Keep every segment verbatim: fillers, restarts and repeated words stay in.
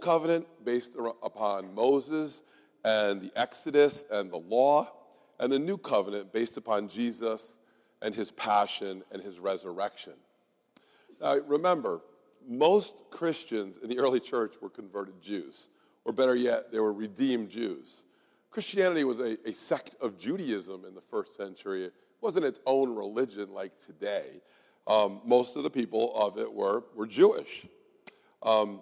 covenant based upon Moses and the Exodus and the law, and the new covenant based upon Jesus and his passion and his resurrection. Now, remember, most Christians in the early church were converted Jews, or better yet, they were redeemed Jews. Christianity was a, a sect of Judaism in the first century. It wasn't its own religion like today. Um, most of the people of it were, were Jewish. Um,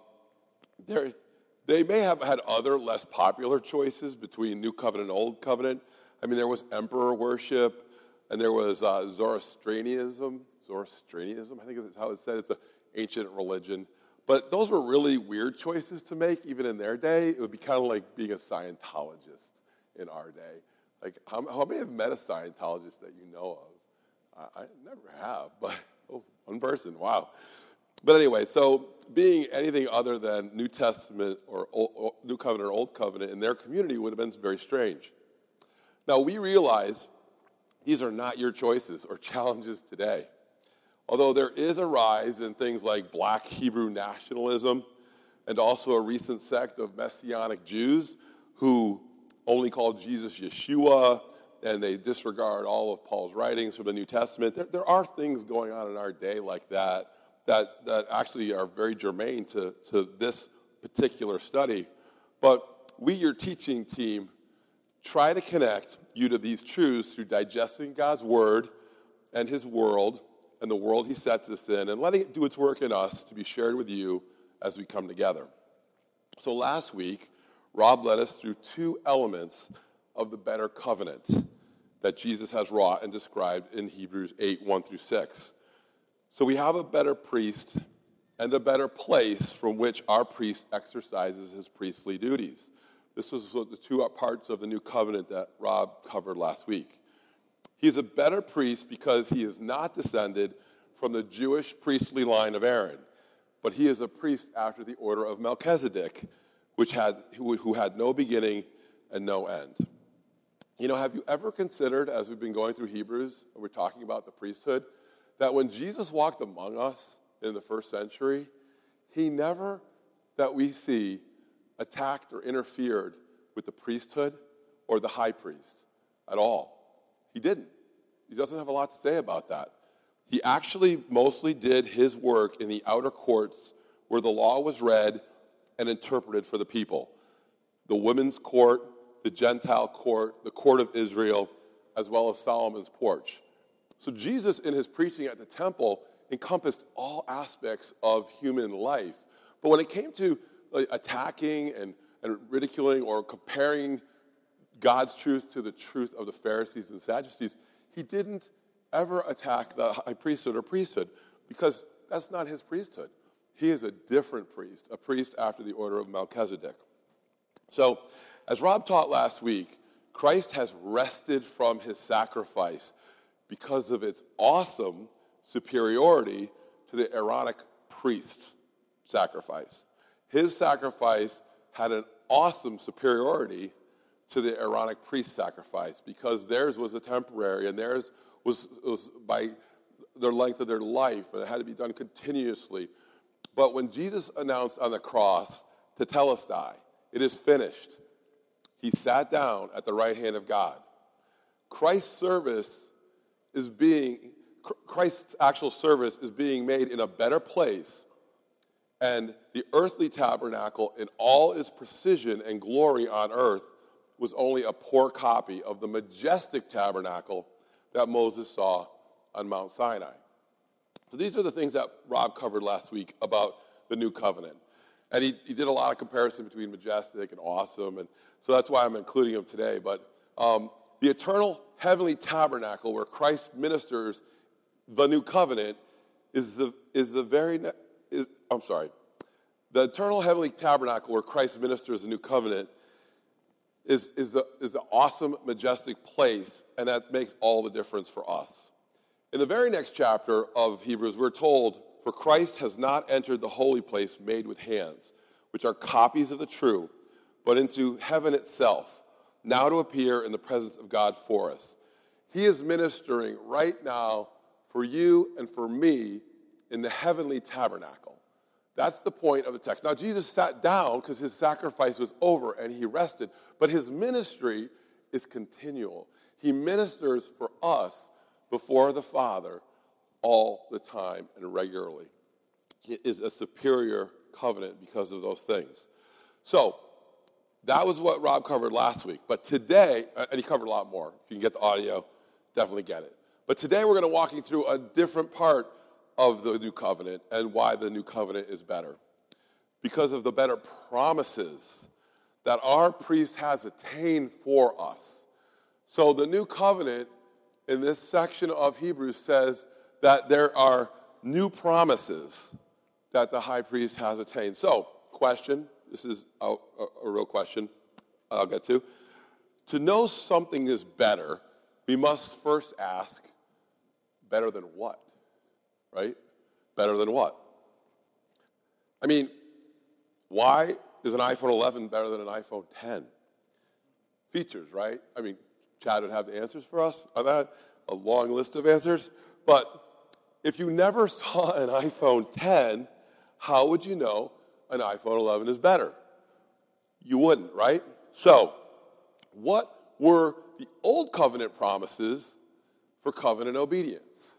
they may have had other less popular choices between New Covenant and Old Covenant. I mean, there was emperor worship, and there was uh, Zoroastrianism. Zoroastrianism, I think is how it's said. It's an ancient religion. But those were really weird choices to make, even in their day. It would be kind of like being a Scientologist in our day. Like, how, how many have met a Scientologist that you know of? I, I never have, but oh, one person, wow. But anyway, so being anything other than New Testament or Old, or New Covenant or Old Covenant in their community would have been very strange. Now, we realize these are not your choices or challenges today. Although there is a rise in things like black Hebrew nationalism and also a recent sect of Messianic Jews who only call Jesus Yeshua and they disregard all of Paul's writings from the New Testament. There, there are things going on in our day like that that, that actually are very germane to, to this particular study. But we, your teaching team, try to connect you to these truths through digesting God's word and his world and the world he sets us in and letting it do its work in us to be shared with you as we come together. So last week, Rob led us through two elements of the better covenant that Jesus has wrought and described in Hebrews eight, one through six. So we have a better priest and a better place from which our priest exercises his priestly duties. This was the two parts of the new covenant that Rob covered last week. He's a better priest because he is not descended from the Jewish priestly line of Aaron, but he is a priest after the order of Melchizedek, which had who, who had no beginning and no end. You know, have you ever considered, as we've been going through Hebrews, and we're talking about the priesthood, that when Jesus walked among us in the first century, he never, that we see, attacked or interfered with the priesthood or the high priest at all. He didn't. He doesn't have a lot to say about that. He actually mostly did his work in the outer courts where the law was read and interpreted for the people. The women's court, the Gentile court, the court of Israel, as well as Solomon's porch. So Jesus, in his preaching at the temple, encompassed all aspects of human life. But when it came to like, attacking and, and ridiculing or comparing God's truth to the truth of the Pharisees and Sadducees, he didn't ever attack the high priesthood or priesthood because that's not his priesthood. He is a different priest, a priest after the order of Melchizedek. So, as Rob taught last week, Christ has rested from his sacrifice because of its awesome superiority to the Aaronic priest's sacrifice. His sacrifice had an awesome superiority to the Aaronic priest sacrifice because theirs was a temporary and theirs was, was by the length of their life and it had to be done continuously. But when Jesus announced on the cross, Tetelestai, it is finished, he sat down at the right hand of God. Christ's service is being, Christ's actual service is being made in a better place, and the earthly tabernacle in all its precision and glory on earth was only a poor copy of the majestic tabernacle that Moses saw on Mount Sinai. So these are the things that Rob covered last week about the new covenant. And he, he did a lot of comparison between majestic and awesome, and so that's why I'm including him today. But um, the eternal heavenly tabernacle where Christ ministers the new covenant is the is the very is I'm sorry, the eternal heavenly tabernacle where Christ ministers the new covenant is is the is the awesome, majestic place, and that makes all the difference for us. In the very next chapter of Hebrews, we're told, "For Christ has not entered the holy place made with hands, which are copies of the true, but into heaven itself, now to appear in the presence of God for us." He is ministering right now for you and for me in the heavenly tabernacle. That's the point of the text. Now, Jesus sat down because his sacrifice was over and he rested, but his ministry is continual. He ministers for us before the Father all the time and regularly. It is a superior covenant because of those things. So, that was what Rob covered last week. But today, and he covered a lot more. If you can get the audio, definitely get it. But today we're going to walk you through a different part of the new covenant and why the new covenant is better. Because of the better promises that our priest has attained for us. So the new covenant in this section of Hebrews says that there are new promises that the high priest has attained. So, question, this is a, a, a real question I'll get to. To know something is better, we must first ask, better than what? Right? Better than what? I mean, why is an iPhone eleven better than an iPhone ten? Features, right? I mean, Chad would have the answers for us on that, a long list of answers. But if you never saw an iPhone ten, how would you know an iPhone eleven is better? You wouldn't, right? So, what were the old covenant promises for covenant obedience?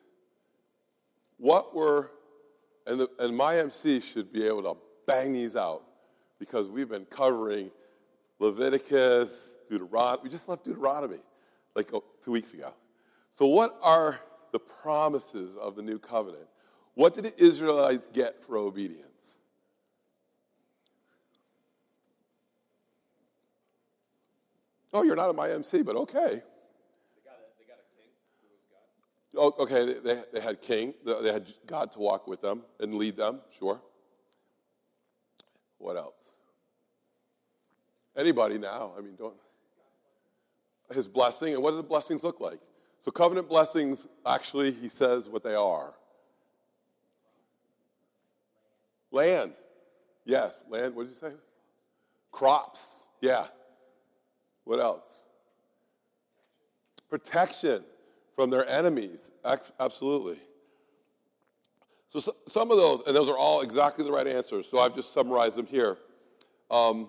What were, and, the, and my M C should be able to bang these out because we've been covering Leviticus, Deuteronomy. We just left Deuteronomy like oh, two weeks ago. So what are the promises of the new covenant? What did the Israelites get for obedience? Oh, you're not a my M C, but okay. They got a, they got a king who was God. Oh, okay, they, they had king. They had God to walk with them and lead them, sure. What else? Anybody now? I mean, don't. His blessing, and what do the blessings look like? So covenant blessings, actually, he says what they are. Land. Yes, land, what did you say? Crops, yeah. What else? Protection from their enemies, absolutely. So some of those, and those are all exactly the right answers, so I've just summarized them here. Um,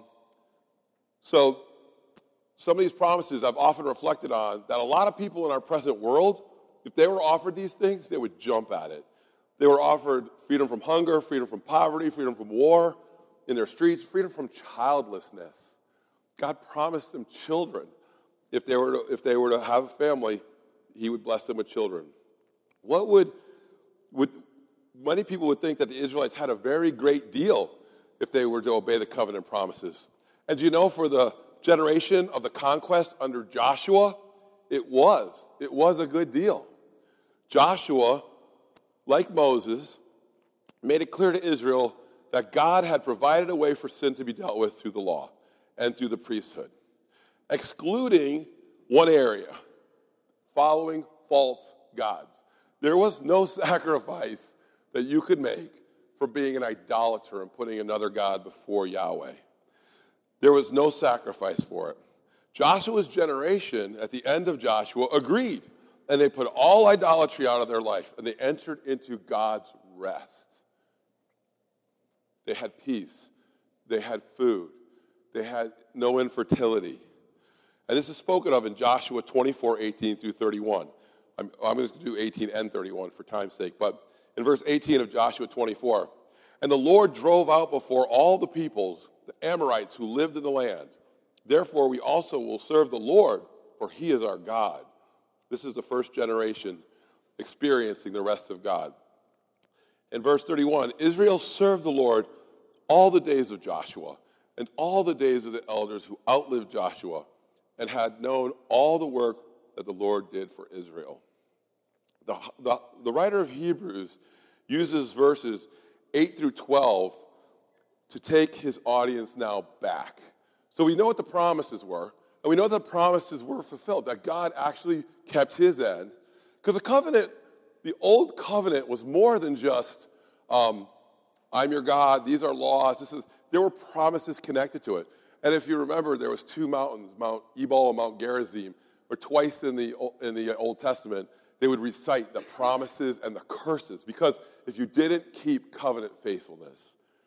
so some of these promises I've often reflected on that a lot of people in our present world, if they were offered these things, they would jump at it. They were offered freedom from hunger, freedom from poverty, freedom from war in their streets, freedom from childlessness. God promised them children. If they were to, if they were to have a family, he would bless them with children. What would, would, many people would think that the Israelites had a very great deal if they were to obey the covenant promises. And do you know, for the generation of the conquest under Joshua, it was. It was a good deal. Joshua, like Moses, made it clear to Israel that God had provided a way for sin to be dealt with through the law and through the priesthood, excluding one area, following false gods. There was no sacrifice that you could make for being an idolater and putting another god before Yahweh. There was no sacrifice for it. Joshua's generation, at the end of Joshua, agreed, and they put all idolatry out of their life, and they entered into God's rest. They had peace. They had food. They had no infertility. And this is spoken of in Joshua twenty-four, eighteen through thirty-one. I'm, I'm going to do eighteen and thirty-one for time's sake, but in verse eighteen of Joshua twenty-four, and the Lord drove out before all the peoples the Amorites who lived in the land. Therefore, we also will serve the Lord, for he is our God. This is the first generation experiencing the rest of God. In verse thirty-one, Israel served the Lord all the days of Joshua and all the days of the elders who outlived Joshua and had known all the work that the Lord did for Israel. The, the, the writer of Hebrews uses verses eight through twelve to take his audience now back. So we know what the promises were, and we know that the promises were fulfilled, that God actually kept his end. Because the covenant, the old covenant was more than just, um, I'm your God, these are laws. This is, there were promises connected to it. And if you remember, there was two mountains, Mount Ebal and Mount Gerizim, where twice in the, in the Old Testament, they would recite the promises and the curses. Because if you didn't keep covenant faithfulness,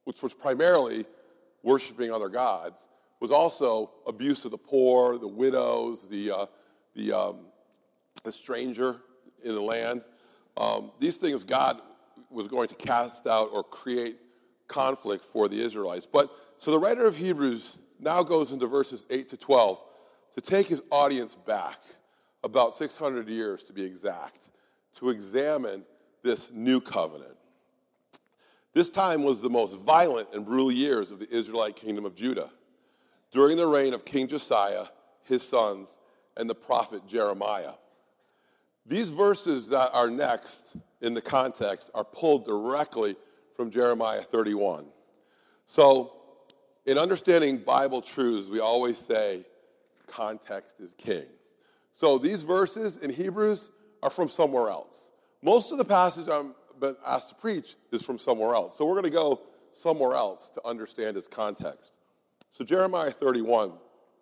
which was primarily worshiping other gods, was also abuse of the poor, the widows, the uh, the, um, the stranger in the land. Um, these things God was going to cast out or create conflict for the Israelites. But so the writer of Hebrews now goes into verses eight to twelve to take his audience back about six hundred years to be exact, to examine this new covenant. This time was the most violent and brutal years of the Israelite kingdom of Judah, during the reign of King Josiah, his sons, and the prophet Jeremiah. These verses that are next in the context are pulled directly from Jeremiah thirty-one. So, in understanding Bible truths, we always say context is king. So these verses in Hebrews are from somewhere else. Most of the passage I'm been asked to preach is from somewhere else. So we're going to go somewhere else to understand its context. So Jeremiah thirty-one,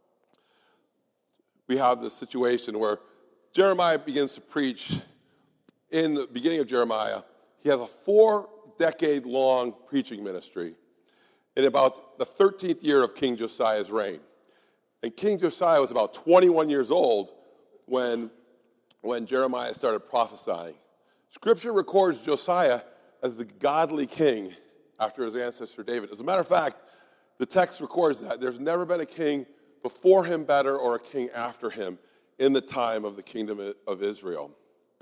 we have this situation where Jeremiah begins to preach. In the beginning of Jeremiah, he has a four-decade-long preaching ministry in about the thirteenth year of King Josiah's reign. And King Josiah was about twenty-one years old when, when Jeremiah started prophesying. Scripture records Josiah as the godly king after his ancestor David. As a matter of fact, the text records that there's never been a king before him better or a king after him in the time of the kingdom of Israel.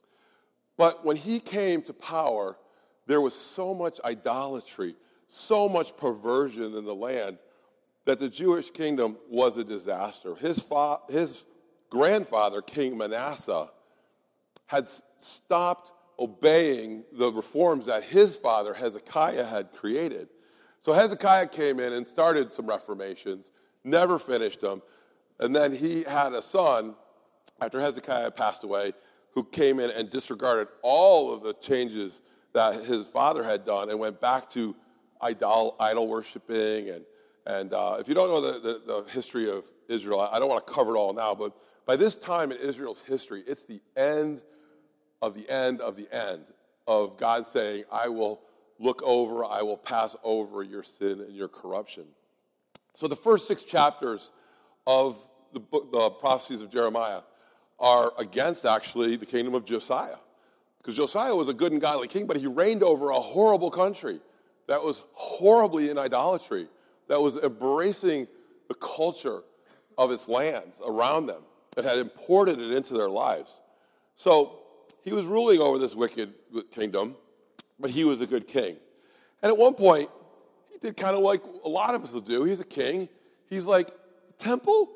But when he came to power, there was so much idolatry, so much perversion in the land that the Jewish kingdom was a disaster. His, fa- his grandfather, King Manasseh, had stopped obeying the reforms that his father, Hezekiah, had created. So Hezekiah came in and started some reformations, never finished them, and then he had a son, after Hezekiah passed away, who came in and disregarded all of the changes that his father had done and went back to idol, idol worshiping. And, and uh, if you don't know the, the, the history of Israel, I don't want to cover it all now, but by this time in Israel's history, it's the end of the end of the end of God saying, I will look over, I will pass over your sin and your corruption. So the first six chapters of the, book, the prophecies of Jeremiah are against, actually, the kingdom of Josiah. Because Josiah was a good and godly king, but he reigned over a horrible country that was horribly in idolatry, that was embracing the culture of its lands around them, that had imported it into their lives. So he was ruling over this wicked kingdom, but he was a good king. And at one point, he did kind of like a lot of us will do. He's a king. He's like, temple?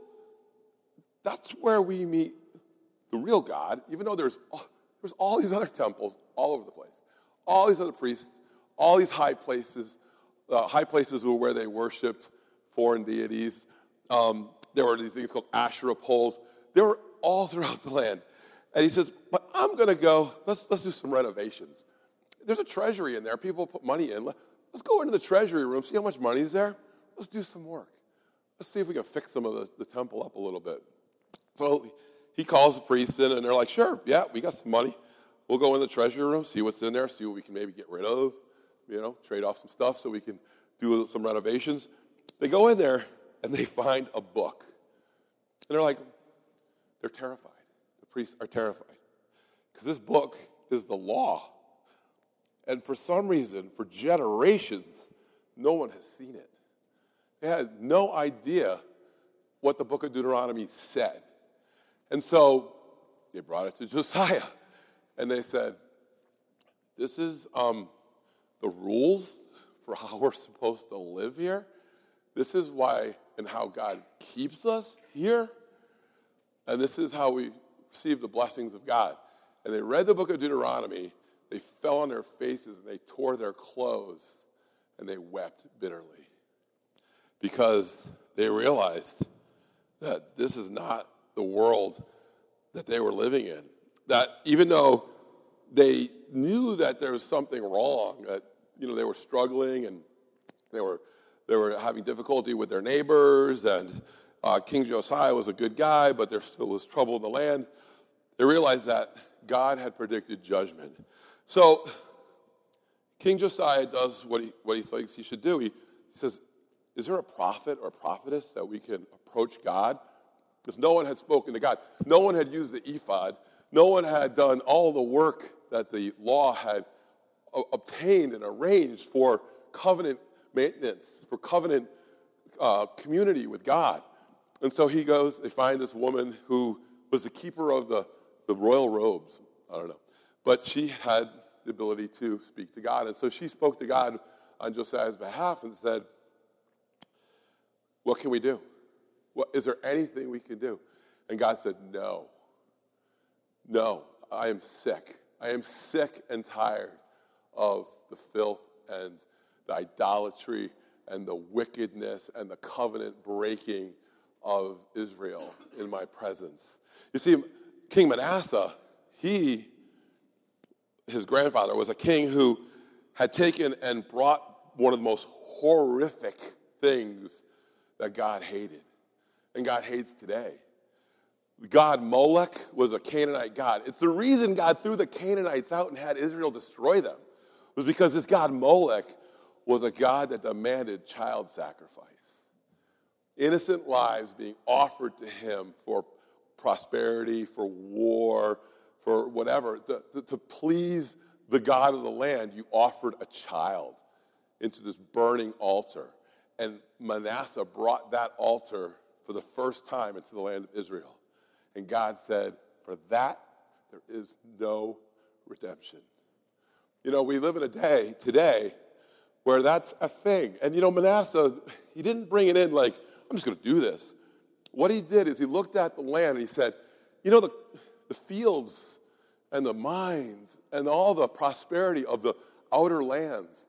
That's where we meet the real God, even though there's, there's all these other temples all over the place. All these other priests, all these high places. Uh, high places were where they worshipped foreign deities. Um, there were these things called Asherah poles. They were all throughout the land. And he says, but I'm going to go, let's, let's do some renovations. There's a treasury in there. People put money in. Let's go into the treasury room, see how much money is there. Let's do some work. Let's see if we can fix some of the, the temple up a little bit. So he calls the priests in, and they're like, sure, yeah, we got some money. We'll go in the treasury room, see what's in there, see what we can maybe get rid of, you know, trade off some stuff so we can do some renovations. They go in there, and they find a book. And they're like, they're terrified. The priests are terrified. Because this book is the law. And for some reason, for generations, no one has seen it. They had no idea what the book of Deuteronomy said. And so they brought it to Josiah. And they said, this is um, the rules for how we're supposed to live here. This is why and how God keeps us here. And this is how we receive the blessings of God. And they read the book of Deuteronomy. They fell on their faces and they tore their clothes and they wept bitterly because they realized that this is not the world that they were living in. That even though they knew that there was something wrong, that you know they were struggling and they were they were having difficulty with their neighbors, and uh, King Josiah was a good guy, but there still was trouble in the land. They realized that God had predicted judgment. So King Josiah does what he, what he thinks he should do. He, he says, is there a prophet or prophetess that we can approach God? Because no one had spoken to God. No one had used the ephod. No one had done all the work that the law had o- obtained and arranged for covenant maintenance, for covenant uh, community with God. And so he goes, they find this woman who was the keeper of the, the royal robes. I don't know. But she had the ability to speak to God. And so she spoke to God on Josiah's behalf and said, what can we do? What, is there anything we can do? And God said, no. No, I am sick. I am sick and tired of the filth and the idolatry and the wickedness and the covenant breaking of Israel in my presence. You see, King Manasseh, he, his grandfather, was a king who had taken and brought one of the most horrific things that God hated, and God hates today. The god Molech was a Canaanite god. It's the reason God threw the Canaanites out and had Israel destroy them, was because this god Molech was a god that demanded child sacrifice. Innocent lives being offered to him for prosperity, for war, for whatever. To, to, to please the god of the land, you offered a child into this burning altar. And Manasseh brought that altar for the first time into the land of Israel. And God said, for that, there is no redemption. You know, we live in a day today where that's a thing. And, you know, Manasseh, he didn't bring it in like, I'm just going to do this. What he did is he looked at the land and he said, you know, the, the fields and the mines and all the prosperity of the outer lands,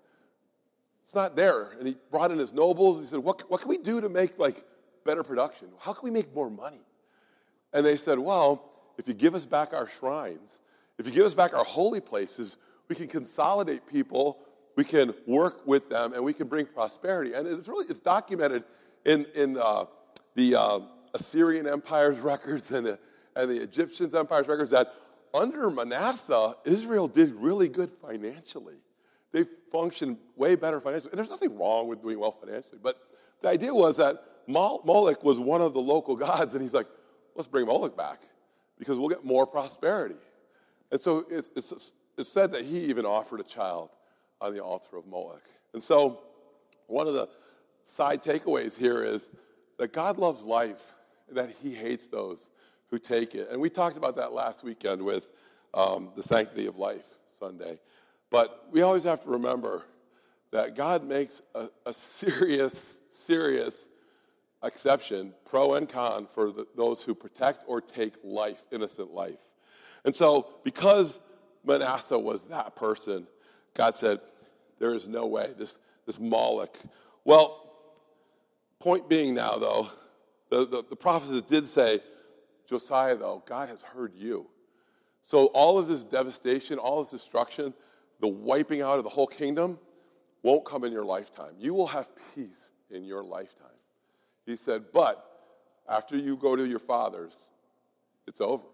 it's not there. And he brought in his nobles. He said, what, what can we do to make, like, better production? How can we make more money? And they said, well, if you give us back our shrines, if you give us back our holy places, we can consolidate people, we can work with them, and we can bring prosperity. And it's really, it's documented in, in uh, the uh, Assyrian Empire's records and the, and the Egyptian Empire's records that under Manasseh, Israel did really good financially. They functioned way better financially. And there's nothing wrong with doing well financially. But the idea was that Moloch was one of the local gods, and he's like, let's bring Moloch back because we'll get more prosperity. And so it's, it's, it's said that he even offered a child on the altar of Moloch. And so one of the side takeaways here is that God loves life and that he hates those who take it. And we talked about that last weekend with um, the Sanctity of Life Sunday. But we always have to remember that God makes a, a serious, serious exception, pro and con, for the, those who protect or take life, innocent life. And so because Manasseh was that person, God said, there is no way, this, this Moloch. Well, point being now, though, the, the, the prophecies did say, Josiah, though, God has heard you. So all of this devastation, all this destruction, the wiping out of the whole kingdom won't come in your lifetime. You will have peace in your lifetime. He said, but after you go to your fathers, it's over.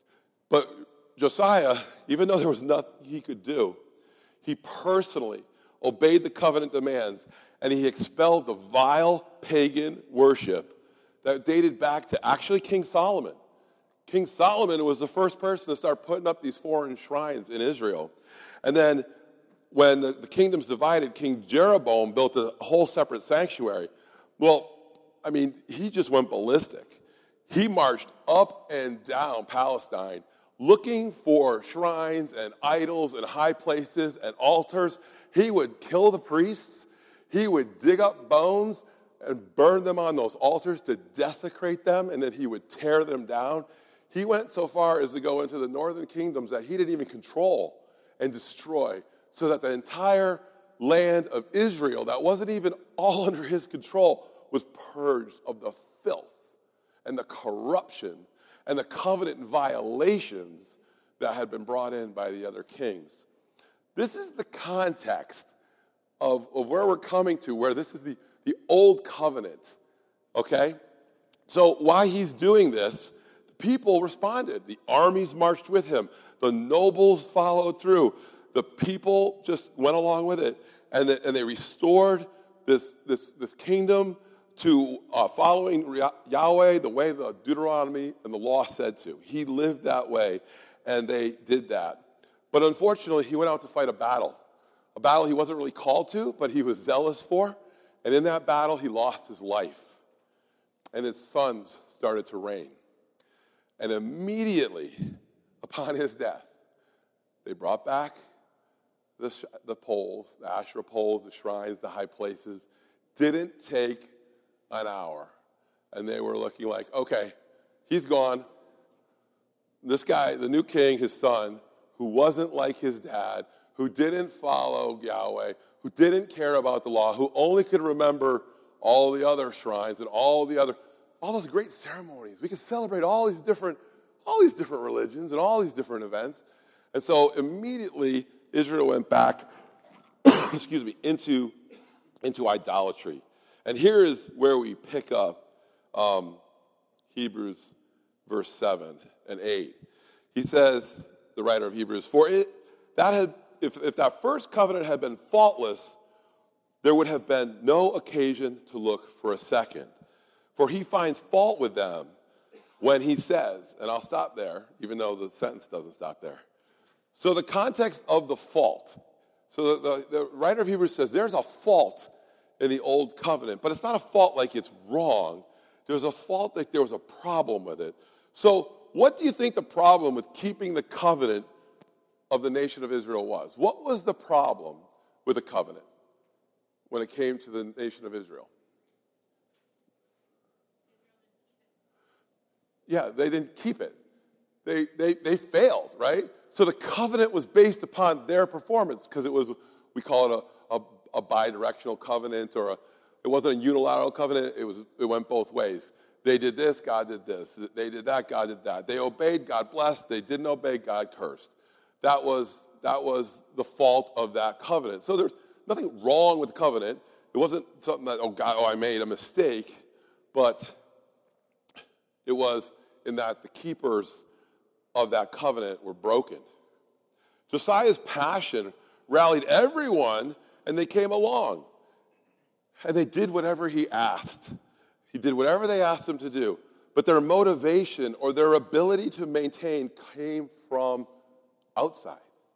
But Josiah, even though there was nothing he could do, he personally obeyed the covenant demands, and he expelled the vile pagan worship that dated back to actually King Solomon. King Solomon was the first person to start putting up these foreign shrines in Israel. And then when the, the kingdoms divided, King Jeroboam built a whole separate sanctuary. Well, I mean, he just went ballistic. He marched up and down Palestine looking for shrines and idols and high places and altars. He would kill the priests. He would dig up bones and burn them on those altars to desecrate them, and then he would tear them down. He went so far as to go into the northern kingdoms that he didn't even control and destroy, so that the entire land of Israel, that wasn't even all under his control, was purged of the filth and the corruption and the covenant violations that had been brought in by the other kings. This is the context of, of where we're coming to, where this is the, the old covenant, okay? So while he's doing this, the people responded. The armies marched with him. The nobles followed through. the people just went along with it, and, the, and they restored this, this, this kingdom to uh, following Yahweh the way the Deuteronomy and the law said to. He lived that way, and they did that. But unfortunately, he went out to fight a battle, a battle he wasn't really called to, but he was zealous for. And in that battle, he lost his life. And his sons started to reign. And immediately, upon his death, they brought back the, sh- the poles, the Asherah poles, the shrines, the high places. Didn't take an hour. And they were looking like, okay, he's gone. This guy, the new king, his son, who wasn't like his dad, who didn't follow Yahweh, who didn't care about the law, who only could remember all the other shrines and all the other, all those great ceremonies. We could celebrate all these different, all these different religions and all these different events. And so immediately Israel went back, excuse me, into, into idolatry. And here is where we pick up um, Hebrews verse seven and eight. He says, the writer of Hebrews, for it that had if, if that first covenant had been faultless, there would have been no occasion to look for a second. For he finds fault with them when he says, and I'll stop there, even though the sentence doesn't stop there. So the context of the fault. So the, the, the writer of Hebrews says there's a fault in the old covenant, but it's not a fault like it's wrong. There's a fault like there was a problem with it. So what do you think the problem with keeping the covenant of the nation of Israel was? What was the problem with the covenant when it came to the nation of Israel? Yeah, they didn't keep it. They, they, they failed, right? So the covenant was based upon their performance because it was, we call it a, a, a bi-directional covenant, or a, it wasn't a unilateral covenant. It was, it went both ways. They did this, God did this. They did that, God did that. They obeyed, God blessed. They didn't obey, God cursed. That was, that was the fault of that covenant. So there's nothing wrong with the covenant. It wasn't something that, oh God, oh, I made a mistake. But it was in that the keepers of that covenant were broken. Josiah's passion rallied everyone, and they came along. And they did whatever he asked. He did whatever they asked him to do. But their motivation or their ability to maintain came from outside.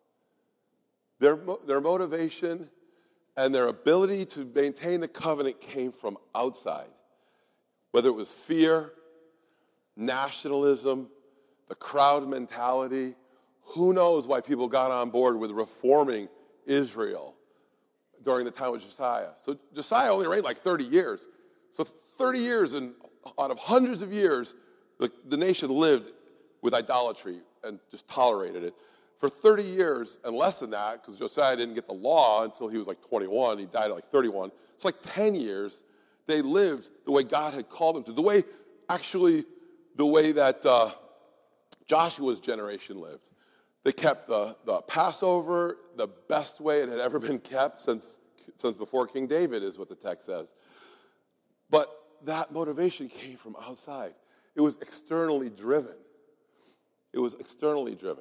Their, their motivation and their ability to maintain the covenant came from outside. Whether it was fear, nationalism, the crowd mentality, who knows why people got on board with reforming Israel during the time of Josiah. So Josiah only reigned like thirty years. So thirty years, and out of hundreds of years, the, the nation lived with idolatry and just tolerated it. For thirty years, and less than that, because Josiah didn't get the law until he was like twenty-one. He died at like thirty-one. It's like ten years. They lived the way God had called them to. The way, actually, the way that uh, Joshua's generation lived. They kept the, the Passover the best way it had ever been kept since, since before King David, is what the text says. But that motivation came from outside. It was externally driven. It was externally driven.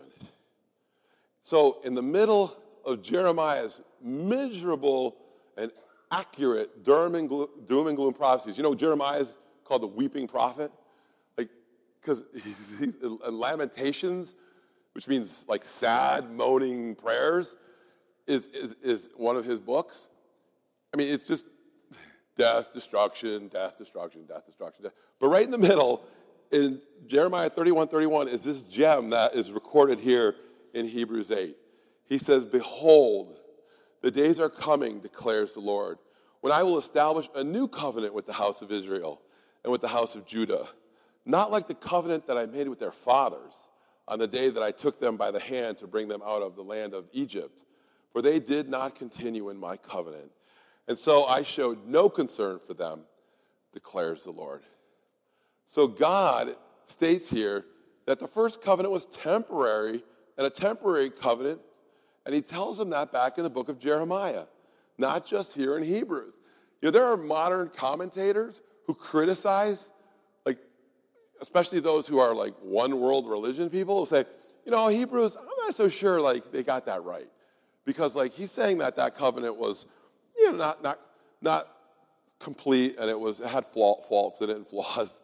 So in the middle of Jeremiah's miserable and accurate doom and gloom, doom and gloom prophecies, you know, Jeremiah is called the weeping prophet, like, because he's, he's in Lamentations, which means like sad, moaning prayers, is, is, is one of his books. I mean, it's just death, destruction, death, destruction, death, destruction, death. But right in the middle, in Jeremiah thirty-one thirty-one, is this gem that is recorded here in Hebrews eight. He says, behold, the days are coming, declares the Lord, when I will establish a new covenant with the house of Israel and with the house of Judah, not like the covenant that I made with their fathers on the day that I took them by the hand to bring them out of the land of Egypt, for they did not continue in my covenant. And so I showed no concern for them, declares the Lord. So God states here that the first covenant was temporary and a temporary covenant, and he tells them that back in the book of Jeremiah, not just here in Hebrews. You know, there are modern commentators who criticize, like, especially those who are like one world religion people, who say, you know, Hebrews, I'm not so sure like they got that right. Because like he's saying that that covenant was, you know, not not not complete, and it was it had flaw, faults in it and flaws.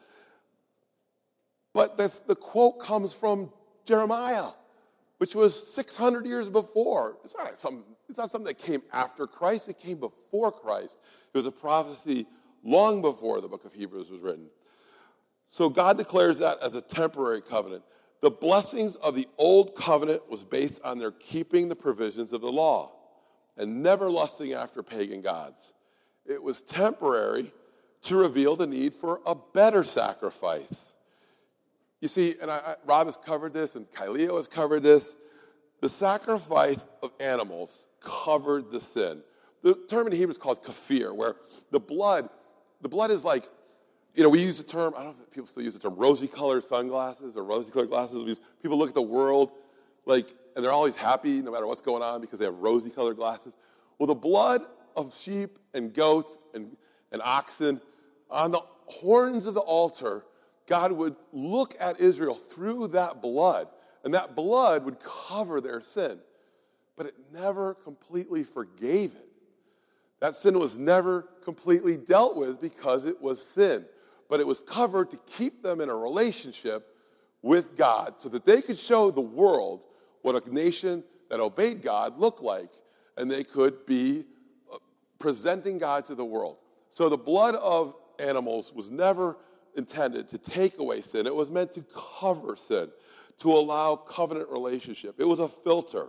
But that's the quote comes from Jeremiah, which was six hundred years before. It's not some it's not something that came after Christ, it came before Christ. It was a prophecy long before the book of Hebrews was written. So God declares that as a temporary covenant. The blessings of the old covenant was based on their keeping the provisions of the law and never lusting after pagan gods. It was temporary to reveal the need for a better sacrifice. You see, and I, I, Rob has covered this, and Kyleo has covered this. The sacrifice of animals covered the sin. The term in Hebrew is called kafir, where the blood, the blood is like, you know, we use the term, I don't know if people still use the term rosy-colored sunglasses or rosy-colored glasses. Because people look at the world, like, and they're always happy no matter what's going on because they have rosy-colored glasses. Well, the blood of sheep and goats and, and oxen on the horns of the altar, God would look at Israel through that blood, and that blood would cover their sin. But it never completely forgave it. That sin was never completely dealt with because it was sin. But it was covered to keep them in a relationship with God so that they could show the world what a nation that obeyed God looked like, and they could be presenting God to the world. So the blood of animals was never intended to take away sin. It was meant to cover sin, to allow covenant relationship. It was a filter.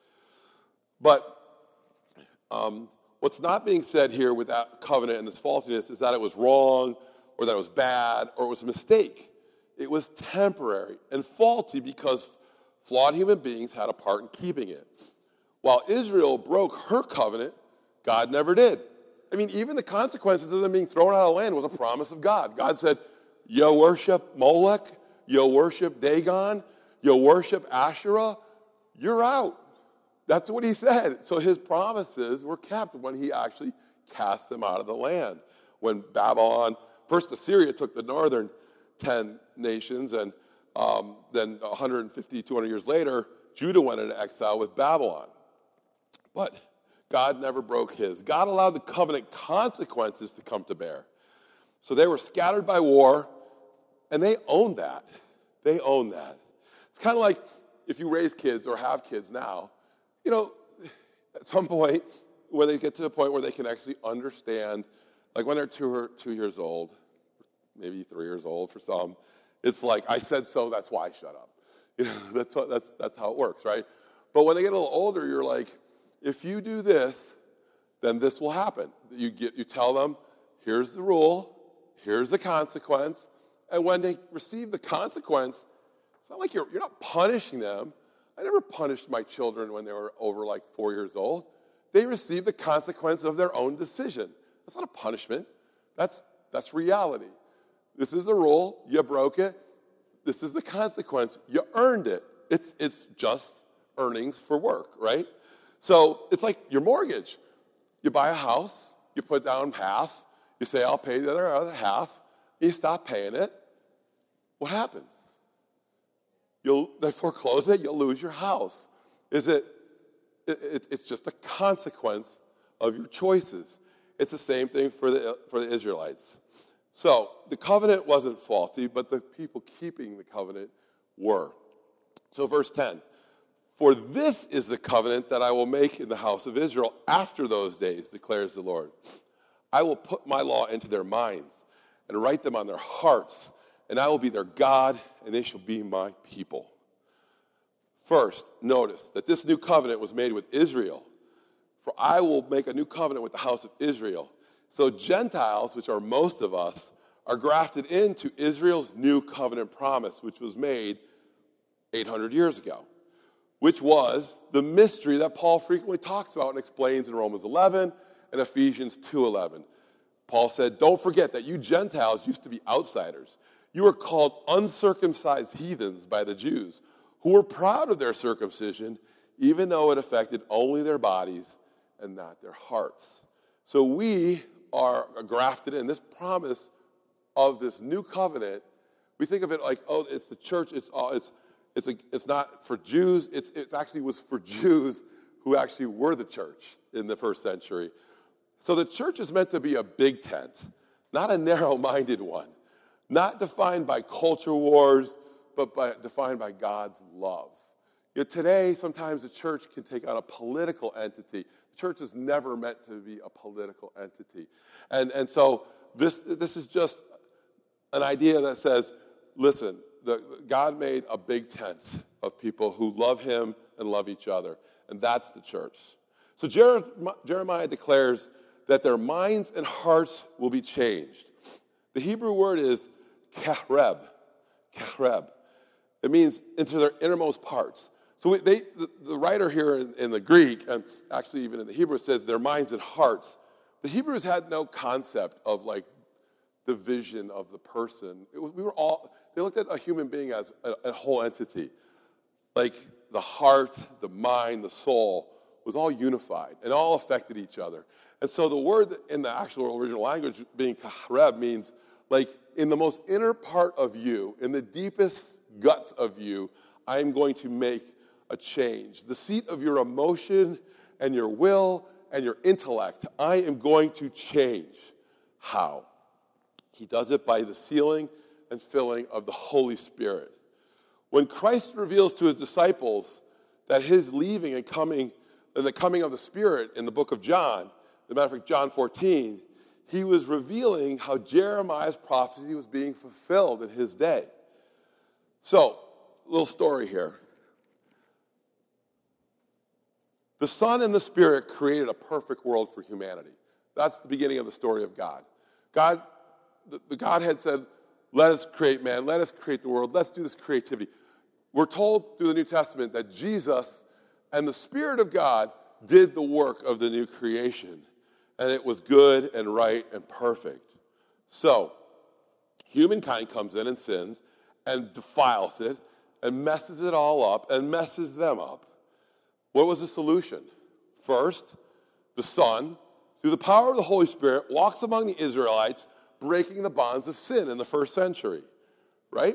But um, what's not being said here with that covenant and its faultiness is that it was wrong or that it was bad or it was a mistake. It was temporary and faulty because flawed human beings had a part in keeping it. While Israel broke her covenant, God never did. I mean, even the consequences of them being thrown out of the land was a promise of God. God said, you worship Molech, you worship Dagon, you worship Asherah, you're out. That's what he said. So his promises were kept when he actually cast them out of the land. When Babylon, first Assyria took the northern ten nations, and um, then one hundred fifty, two hundred years later, Judah went into exile with Babylon. But God never broke his. God allowed the covenant consequences to come to bear. So they were scattered by war, and they owned that. They owned that. It's kind of like if you raise kids or have kids now, you know, at some point where they get to the point where they can actually understand, like when they're two or two years old, maybe three years old for some, it's like, I said so, that's why I shut up. You know, that's, what, that's, that's how it works, right? But when they get a little older, you're like, if you do this, then this will happen. You get, you tell them, here's the rule, here's the consequence, and when they receive the consequence, it's not like you're, you're not punishing them. I never punished my children when they were over like four years old. They received the consequence of their own decision. That's not a punishment. That's, that's reality. This is the rule. You broke it. This is the consequence. You earned it. It's, it's just earnings for work, right? So it's like your mortgage. You buy a house. You put down half. You say, I'll pay the other, other half. You stop paying it. What happens? You'll they foreclose it. You'll lose your house. Is it, it, it? It's just a consequence of your choices. It's the same thing for the for the Israelites. So the covenant wasn't faulty, but the people keeping the covenant were. So verse ten, for this is the covenant that I will make in the house of Israel after those days, declares the Lord. I will put my law into their minds and write them on their hearts, and I will be their God, and they shall be my people. First, notice that this new covenant was made with Israel. For I will make a new covenant with the house of Israel. So Gentiles, which are most of us, are grafted into Israel's new covenant promise, which was made eight hundred years ago, which was the mystery that Paul frequently talks about and explains in Romans eleven and Ephesians two eleven. Paul said, don't forget that you Gentiles used to be outsiders. You were called uncircumcised heathens by the Jews, who were proud of their circumcision, even though it affected only their bodies and not their hearts. So we are grafted in. This promise of this new covenant, we think of it like, oh, it's the church. It's all, it's it's a, it's not for Jews. It's it actually was for Jews who who actually were the church in the first century. So the church is meant to be a big tent, not a narrow-minded one, not defined by culture wars, but by, defined by God's love. You know, today, sometimes the church can take on a political entity. The church is never meant to be a political entity. And, and so this, this is just an idea that says, listen, the, God made a big tent of people who love him and love each other, and that's the church. So Jeremiah declares that their minds and hearts will be changed. The Hebrew word is kahreb, kahreb. It means into their innermost parts. So we, they, the, the writer here in, in the Greek, and actually even in the Hebrew, says their minds and hearts. The Hebrews had no concept of like the vision of the person. It was, we were all, they looked at a human being as a, a whole entity. Like the heart, the mind, the soul was all unified and all affected each other. And so the word in the actual original language being kahreb means like in the most inner part of you, in the deepest guts of you, I am going to make a change. The seat of your emotion and your will and your intellect, I am going to change. How? He does it by the sealing and filling of the Holy Spirit. When Christ reveals to his disciples that his leaving and coming, and the coming of the Spirit in the book of John, as a matter of fact, John fourteen, he was revealing how Jeremiah's prophecy was being fulfilled in his day. So, a little story here. The Son and the Spirit created a perfect world for humanity. That's the beginning of the story of God. God, the, the Godhead said, let us create man, let us create the world, let's do this creativity. We're told through the New Testament that Jesus and the Spirit of God did the work of the new creation. And it was good and right and perfect. So, humankind comes in and sins and defiles it and messes it all up and messes them up. What was the solution? First, the Son, through the power of the Holy Spirit, walks among the Israelites, breaking the bonds of sin in the first century, right?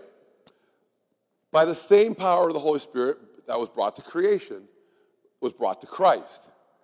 By the same power of the Holy Spirit that was brought to creation, was brought to Christ.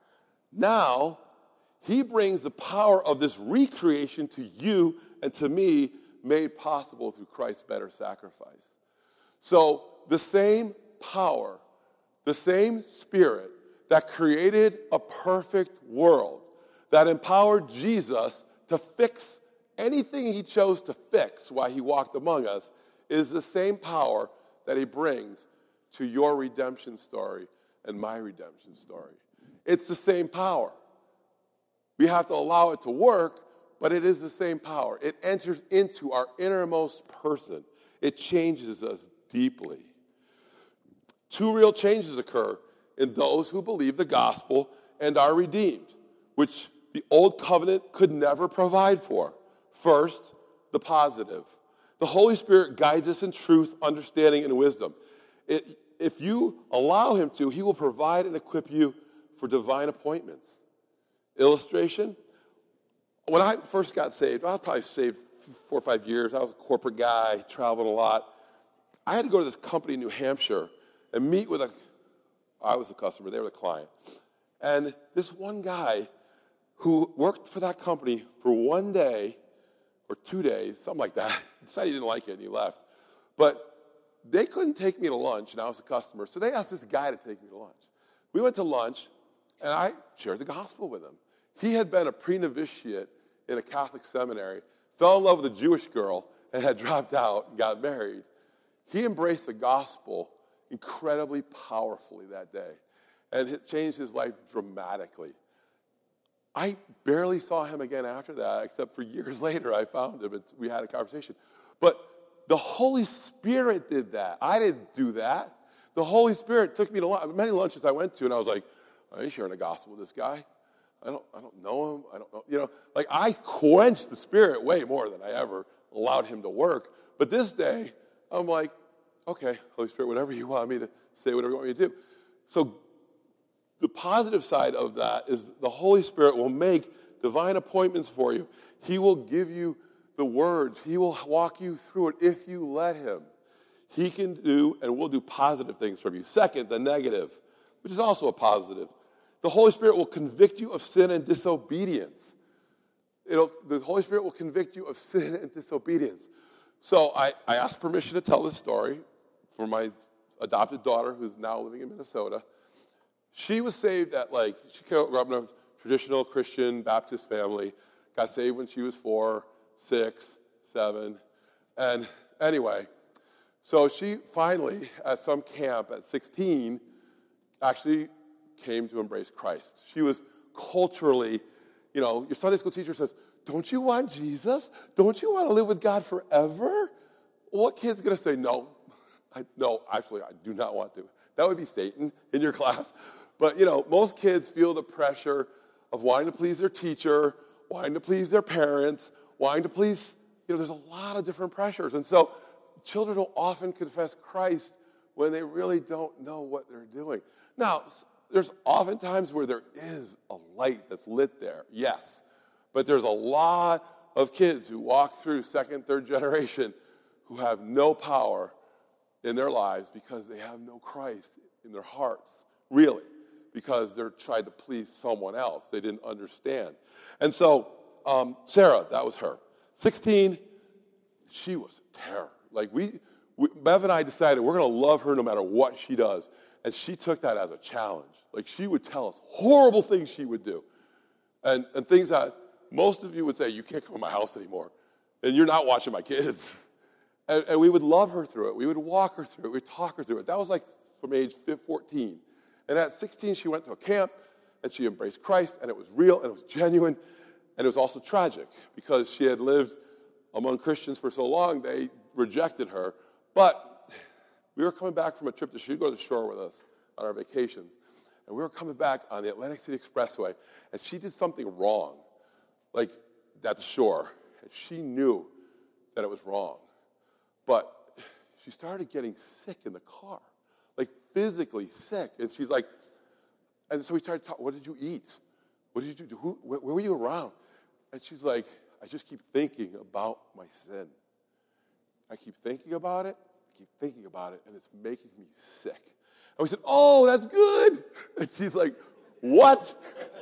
Now, he brings the power of this recreation to you and to me, made possible through Christ's better sacrifice. So, the same power, the same Spirit that created a perfect world, that empowered Jesus to fix anything he chose to fix while he walked among us, is the same power that he brings to your redemption story and my redemption story. It's the same power. We have to allow it to work, but it is the same power. It enters into our innermost person. It changes us deeply. Two real changes occur in those who believe the gospel and are redeemed, which the old covenant could never provide for. First, the positive. The Holy Spirit guides us in truth, understanding, and wisdom. It, if you allow him to, he will provide and equip you for divine appointments. Illustration, when I first got saved, I was probably saved four or five years. I was a corporate guy, traveled a lot. I had to go to this company in New Hampshire and meet with a, I was the customer, they were the client. And this one guy who worked for that company for one day or two days, something like that, decided he didn't like it and he left. But they couldn't take me to lunch, and I was a customer, so they asked this guy to take me to lunch. We went to lunch, and I shared the gospel with him. He had been a pre-novitiate in a Catholic seminary, fell in love with a Jewish girl, and had dropped out and got married. He embraced the gospel incredibly powerfully that day, and it changed his life dramatically. I barely saw him again after that, except for years later I found him and we had a conversation. But the Holy Spirit did that. I didn't do that. The Holy Spirit took me to many lunches I went to, and I was like, I ain't sharing the gospel with this guy. I don't, I don't know him. I don't know. You know, like I quenched the Spirit way more than I ever allowed him to work. But this day, I'm like, okay, Holy Spirit, whatever you want me to say, whatever you want me to do. So the positive side of that is the Holy Spirit will make divine appointments for you. He will give you the words. He will walk you through it if you let him. He can do and will do positive things for you. Second, the negative, which is also a positive. The Holy Spirit will convict you of sin and disobedience. It'll, the Holy Spirit will convict you of sin and disobedience. So I, I asked permission to tell this story for my adopted daughter who's now living in Minnesota. She was saved at like, she grew up in a traditional Christian Baptist family, got saved when she was four, six, seven. And anyway, so she finally, at some camp at sixteen, actually came to embrace Christ. She was culturally, you know, your Sunday school teacher says, don't you want Jesus? Don't you want to live with God forever? What kid's going to say, no, I, no, actually, I do not want to. That would be Satan in your class. But, you know, most kids feel the pressure of wanting to please their teacher, wanting to please their parents, wanting to please, you know, there's a lot of different pressures. And so children will often confess Christ when they really don't know what they're doing. Now, there's often times where there is a light that's lit there, yes. But there's a lot of kids who walk through second, third generation who have no power in their lives because they have no Christ in their hearts, really, because they're trying to please someone else. They didn't understand. And so um, Sarah, that was her. sixteen, she was terror. Like we, we, Bev and I decided we're going to love her no matter what she does. And she took that as a challenge. Like she would tell us horrible things she would do. And, and things that most of you would say, you can't come to my house anymore. And you're not watching my kids. And, and we would love her through it. We would walk her through it. We'd talk her through it. That was like from age fourteen. And at sixteen, she went to a camp, and she embraced Christ, and it was real, and it was genuine, and it was also tragic because she had lived among Christians for so long, they rejected her. But we were coming back from a trip to, she'd go to the shore with us on our vations, and we were coming back on the Atlantic City Expressway, and she did something wrong, like at the shore, and she knew that it was wrong. But she started getting sick in the car, like physically sick. And she's like, and so we started talking, what did you eat? What did you do? Who, where, where were you around? And she's like, I just keep thinking about my sin. I keep thinking about it, I keep thinking about it, and it's making me sick. And we said, oh, that's good. And she's like, what?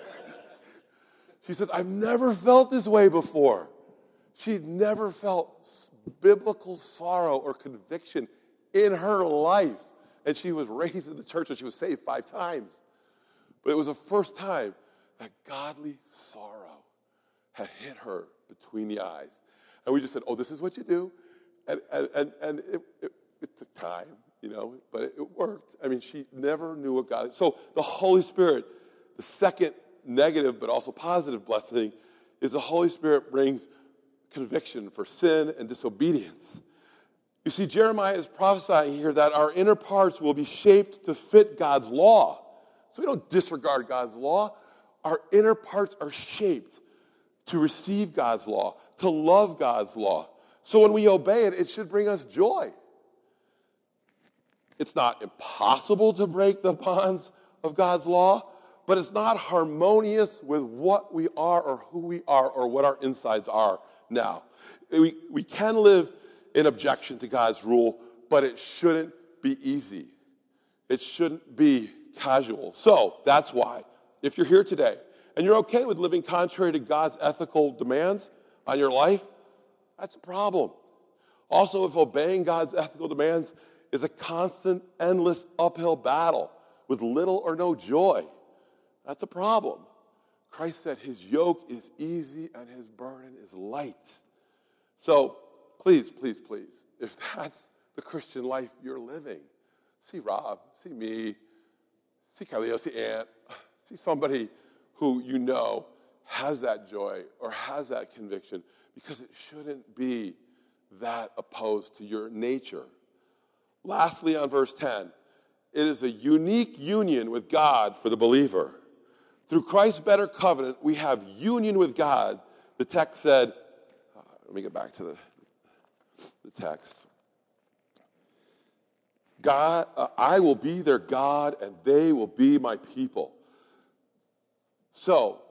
She says, I've never felt this way before. She'd never felt biblical sorrow or conviction in her life. And she was raised in the church and she was saved five times. But it was the first time that godly sorrow had hit her between the eyes. And we just said, oh, this is what you do. And, and, and, and it, it, it took time, you know, but it, it worked. I mean, she never knew what God is. So the Holy Spirit, the second negative but also positive blessing is the Holy Spirit brings conviction for sin and disobedience. You see, Jeremiah is prophesying here that our inner parts will be shaped to fit God's law. So we don't disregard God's law. Our inner parts are shaped to receive God's law, to love God's law. So when we obey it, it should bring us joy. It's not impossible to break the bonds of God's law, but it's not harmonious with what we are or who we are or what our insides are now. We, we can live in objection to God's rule, but it shouldn't be easy. It shouldn't be casual. So that's why, if you're here today and you're okay with living contrary to God's ethical demands on your life, that's a problem. Also, if obeying God's ethical demands is a constant, endless, uphill battle with little or no joy, that's a problem. Christ said his yoke is easy and his burden is light. So please, please, please, if that's the Christian life you're living, see Rob, see me, see Khalil, see Aunt, see somebody who you know has that joy or has that conviction, because it shouldn't be that opposed to your nature. Lastly, on verse ten, it is a unique union with God for the believer. Through Christ's better covenant, we have union with God. The text said, uh, let me get back to the, the text. God, uh, I will be their God, and they will be my people. So,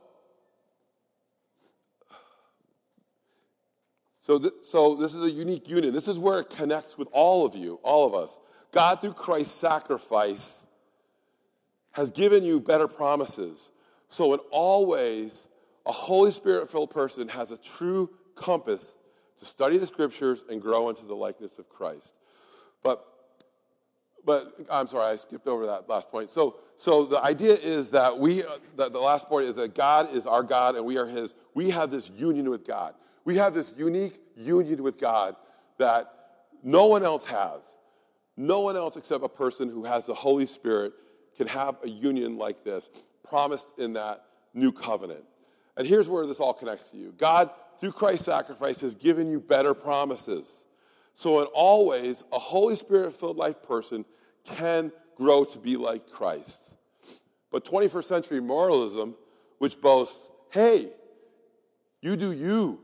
so, th- so this is a unique union. This is where it connects with all of you, all of us. God, through Christ's sacrifice, has given you better promises. So in all ways, a Holy Spirit-filled person has a true compass to study the Scriptures and grow into the likeness of Christ. But, but I'm sorry, I skipped over that last point. So, so the idea is that we, the, the last point is that God is our God and we are His. We have this union with God. We have this unique union with God that no one else has. No one else except a person who has the Holy Spirit can have a union like this, promised in that new covenant. And here's where this all connects to you. God, through Christ's sacrifice, has given you better promises. So in all ways, a Holy Spirit-filled life person can grow to be like Christ. But twenty-first century moralism, which boasts, hey, you do you.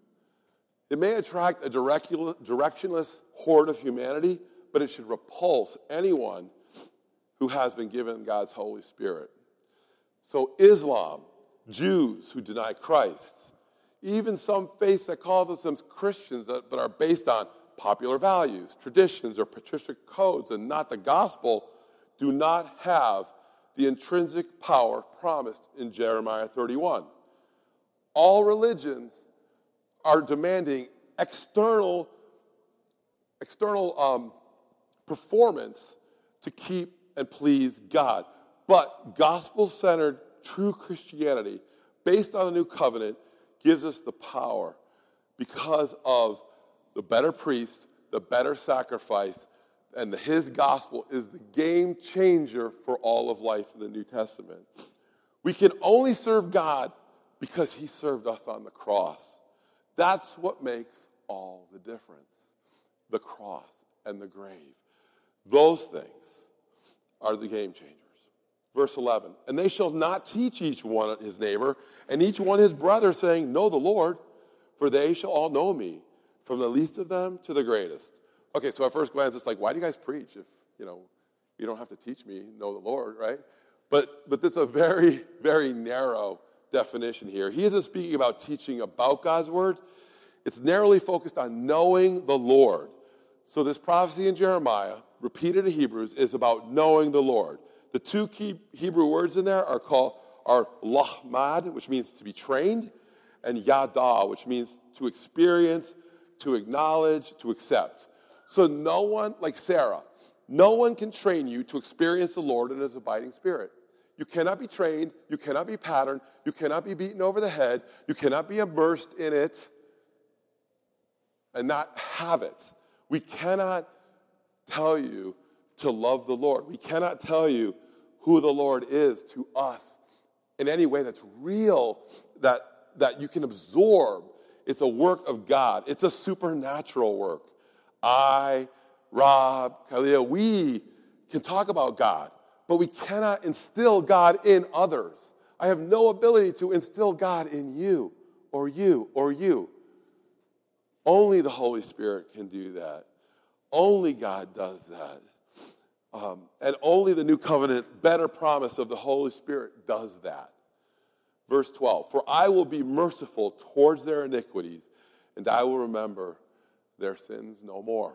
It may attract a directionless horde of humanity, but it should repulse anyone who has been given God's Holy Spirit. So Islam, Jews who deny Christ, even some faiths that call themselves Christians but are based on popular values, traditions, or patristic codes and not the gospel, do not have the intrinsic power promised in Jeremiah thirty-one. All religions are demanding external, external um, performance to keep and please God. But gospel-centered true Christianity, based on a new covenant, gives us the power because of the better priest, the better sacrifice, and the, his gospel is the game changer for all of life in the New Testament. We can only serve God because he served us on the cross. That's what makes all the difference. The cross and the grave. Those things are the game changers. Verse eleven, and they shall not teach each one his neighbor, and each one his brother, saying, know the Lord, for they shall all know me, from the least of them to the greatest. Okay, so at first glance, it's like, why do you guys preach if, you know, you don't have to teach me, know the Lord, right? But but that's a very, very narrow definition here. He isn't speaking about teaching about God's word. It's narrowly focused on knowing the Lord. So this prophecy in Jeremiah, repeated in Hebrews, is about knowing the Lord. The two key Hebrew words in there are called are lahmad, which means to be trained, and yada, which means to experience, to acknowledge, to accept. So no one, like Sarah, no one can train you to experience the Lord in his abiding spirit. You cannot be trained, you cannot be patterned, you cannot be beaten over the head, you cannot be immersed in it and not have it. We cannot tell you to love the Lord. We cannot tell you who the Lord is to us in any way that's real, that, that you can absorb. It's a work of God. It's a supernatural work. I, Rob, Khalil, we can talk about God, but we cannot instill God in others. I have no ability to instill God in you or you or you. Only the Holy Spirit can do that. Only God does that. Um, and only the new covenant, better promise of the Holy Spirit does that. Verse twelve, for I will be merciful towards their iniquities, and I will remember their sins no more.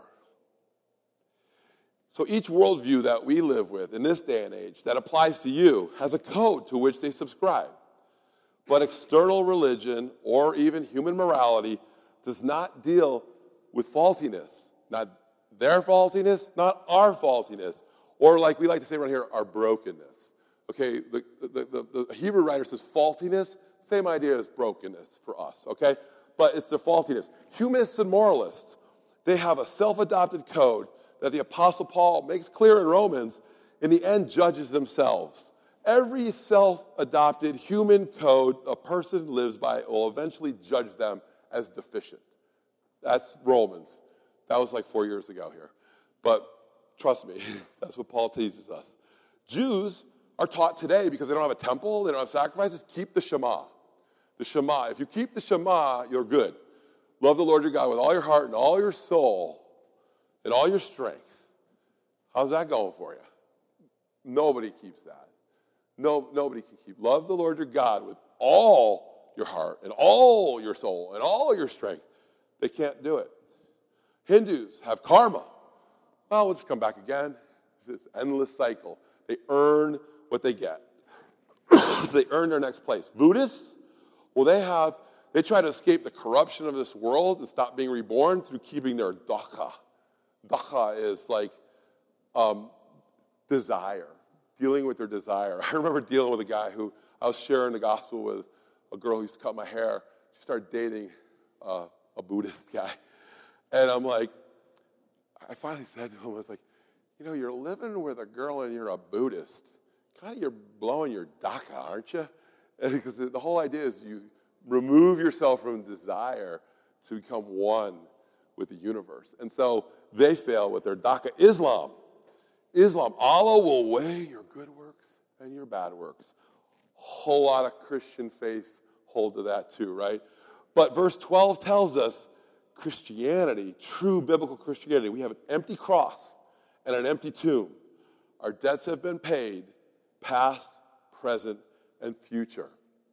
So each worldview that we live with in this day and age that applies to you has a code to which they subscribe. But external religion or even human morality does not deal with faultiness. Not their faultiness, not our faultiness. Or like we like to say around here, our brokenness. Okay, the, the, the, the Hebrew writer says faultiness, same idea as brokenness for us, okay? But it's the faultiness. Humanists and moralists, they have a self-adopted code that the Apostle Paul makes clear in Romans, in the end judges themselves. Every self-adopted human code a person lives by will eventually judge them as deficient. That's Romans. That was like four years ago here. But trust me, that's what Paul teaches us. Jews are taught today, because they don't have a temple, they don't have sacrifices, keep the Shema. The Shema. If you keep the Shema, you're good. Love the Lord your God with all your heart and all your soul and all your strength. How's that going for you? Nobody keeps that. No, nobody can keep. Love the Lord your God with all your heart and all your soul and all your strength. They can't do it. Hindus have karma. Well, let's come back again. It's this endless cycle. They earn what they get. They earn their next place. Buddhists, well, they have, they try to escape the corruption of this world and stop being reborn through keeping their dukkha. Dukkha is like um, desire, dealing with their desire. I remember dealing with a guy who, I was sharing the gospel with a girl who used to cut my hair. She started dating uh, a Buddhist guy. And I'm like, I finally said to him, I was like, you know, you're living with a girl and you're a Buddhist. Kind of you're blowing your dukkha, aren't you? Because the whole idea is you remove yourself from desire to become one with the universe. And so they fail with their dukkha. Islam. Islam. Allah will weigh your good works and your bad works. Whole lot of Christian faith hold to that too, right? But verse twelve tells us Christianity, true biblical Christianity, we have an empty cross and an empty tomb. Our debts have been paid, past, present, and future.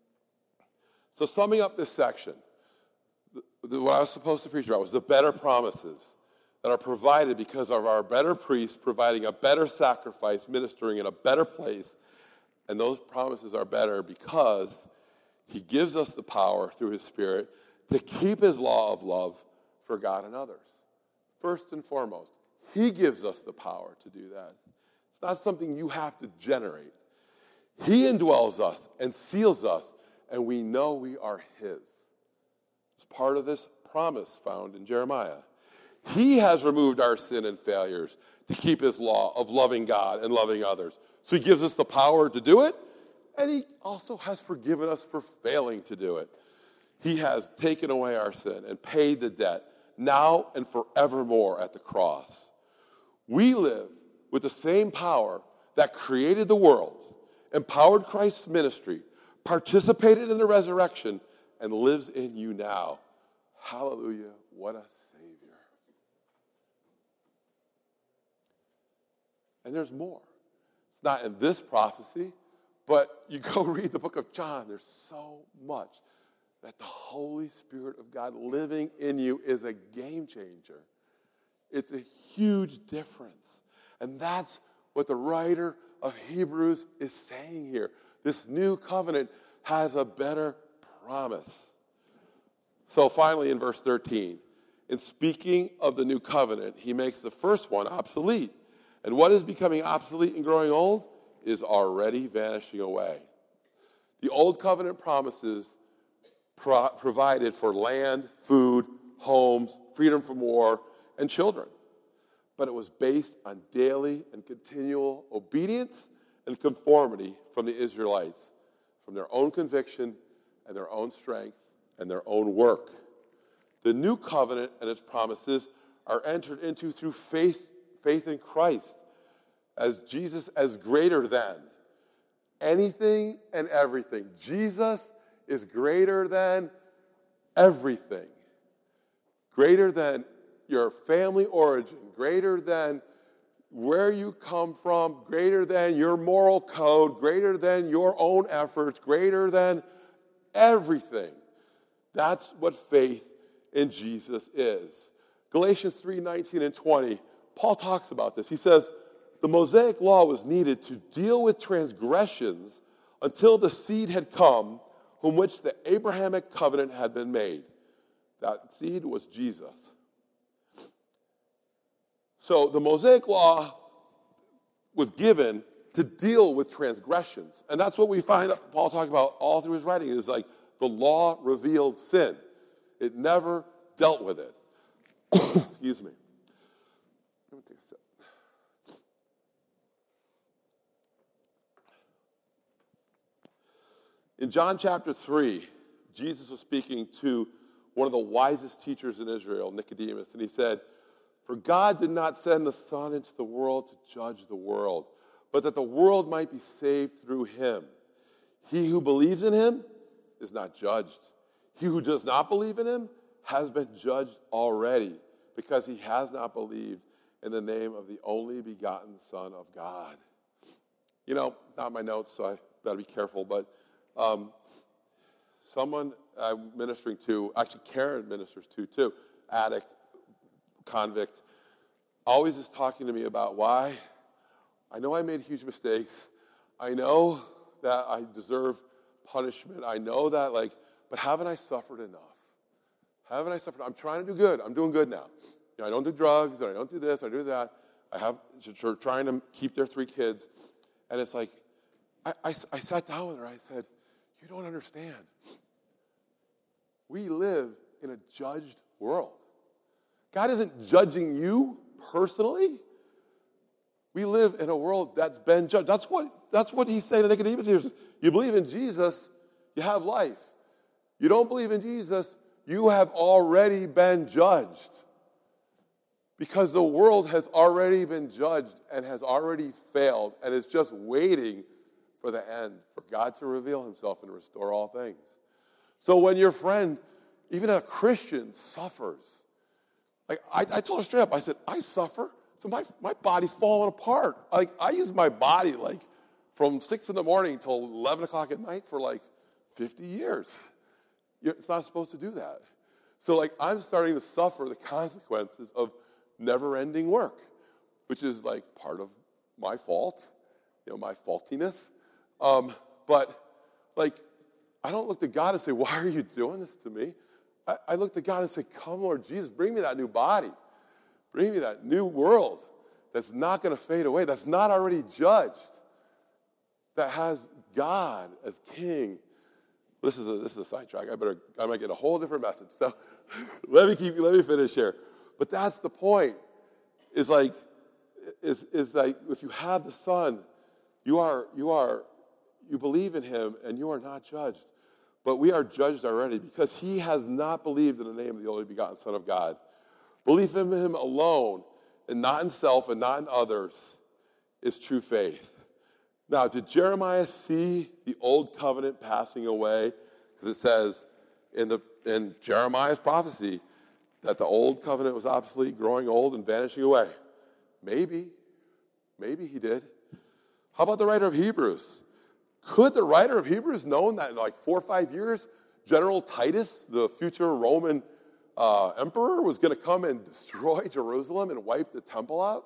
So summing up this section, the, the, what I was supposed to preach about was the better promises that are provided because of our better priest providing a better sacrifice, ministering in a better place. And those promises are better because he gives us the power through his Spirit to keep his law of love for God and others. First and foremost, he gives us the power to do that. It's not something you have to generate. He indwells us and seals us, and we know we are his. It's part of this promise found in Jeremiah. He has removed our sin and failures to keep his law of loving God and loving others. So he gives us the power to do it, and he also has forgiven us for failing to do it. He has taken away our sin and paid the debt now and forevermore at the cross. We live with the same power that created the world, empowered Christ's ministry, participated in the resurrection, and lives in you now. Hallelujah, what a Savior. And there's more. It's not in this prophecy, but you go read the book of John, there's so much that the Holy Spirit of God living in you is a game changer. It's a huge difference. And that's what the writer of Hebrews is saying here. This new covenant has a better promise. So finally in verse thirteen, in speaking of the new covenant, he makes the first one obsolete. And what is becoming obsolete and growing old is already vanishing away. The old covenant promises pro- provided for land, food, homes, freedom from war, and children. But it was based on daily and continual obedience and conformity from the Israelites, from their own conviction and their own strength and their own work. The new covenant and its promises are entered into through faith, faith in Christ as Jesus as greater than anything and everything. Jesus is greater than everything. Greater than your family origin, greater than where you come from, greater than your moral code, greater than your own efforts, greater than everything. That's what faith in Jesus is. Galatians three nineteen and twenty, Paul talks about this. He says, the Mosaic law was needed to deal with transgressions until the seed had come from which the Abrahamic covenant had been made. That seed was Jesus. So the Mosaic law was given to deal with transgressions. And that's what we find Paul talking about all through his writing is like the law revealed sin. It never dealt with it. Excuse me. Let me take a sip. In John chapter three, Jesus was speaking to one of the wisest teachers in Israel, Nicodemus, and he said, for God did not send the Son into the world to judge the world, but that the world might be saved through him. He who believes in him is not judged. He who does not believe in him has been judged already, because he has not believed in the name of the only begotten Son of God. You know, not my notes, so I better be careful, but um, someone I'm ministering to, actually Karen ministers to too, addict, convict, always is talking to me about why I know I made huge mistakes. I know that I deserve punishment. I know that, like, but haven't I suffered enough? Haven't I suffered? I'm trying to do good. I'm doing good now. You know, I don't do drugs, and I don't do this, I do that. I have, they're trying to keep their three kids. And it's like, I, I, I sat down with her. I said, you don't understand. We live in a judged world. God isn't judging you personally. We live in a world that's been judged. That's what, that's what he's saying to Nicodemus here. You believe in Jesus, you have life. You don't believe in Jesus, you have already been judged. Because the world has already been judged and has already failed and is just waiting for the end, for God to reveal himself and restore all things. So when your friend, even a Christian, suffers, like I, I told her straight up, I said, I suffer, so my, my body's falling apart. Like I use my body like from six in the morning until eleven o'clock at night for like fifty years. You're, it's not supposed to do that. So like I'm starting to suffer the consequences of never-ending work, which is like part of my fault, you know, my faultiness. Um, but like, I don't look to God and say, why are you doing this to me? I, I look to God and say, come, Lord Jesus, bring me that new body. Bring me that new world that's not going to fade away, that's not already judged, that has God as King. This is a, this is a sidetrack. I better, I might get a whole different message. So let me keep, let me finish here. But that's the point. Is like, is is like if you have the Son, you are you are you believe in him and you are not judged. But we are judged already because he has not believed in the name of the only begotten Son of God. Belief in him alone and not in self and not in others is true faith. Now, did Jeremiah see the old covenant passing away? Because it says in the in Jeremiah's prophecy that the old covenant was obsolete, growing old, and vanishing away. Maybe. Maybe he did. How about the writer of Hebrews? Could the writer of Hebrews known that in like four or five years, General Titus, the future Roman uh, emperor, was going to come and destroy Jerusalem and wipe the temple out?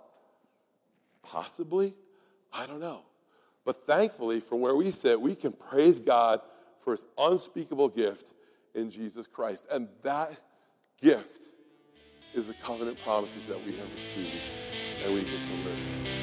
Possibly. I don't know. But thankfully, from where we sit, we can praise God for his unspeakable gift in Jesus Christ. And that gift is the covenant promises that we have received and we get to live in.